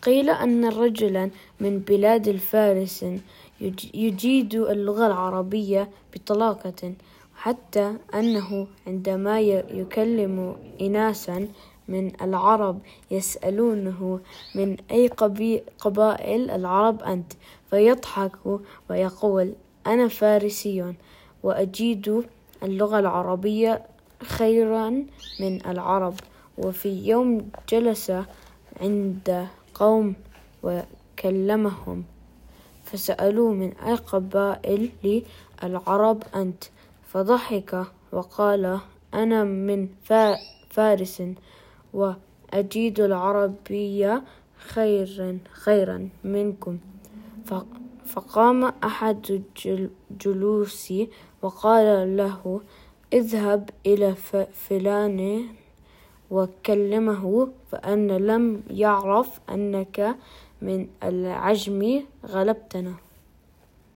قيل أن رجلا من بلاد الفارس يجيد اللغة العربية بطلاقة، حتى أنه عندما يكلم إناسا من العرب يسألونه من أي قبائل العرب أنت، فيضحك ويقول أنا فارسي وأجيد اللغة العربية خيرا من العرب. وفي يوم جلس عند قوم وكلمهم فسألوه من أي قبائل العرب أنت، فضحك وقال أنا من فارس وأجيد العربية خيرا منكم. فقام أحد الجلوس وقال له اذهب إلى فلان وكلمه، فأن لم يعرف أنك من العجم غلبتنا.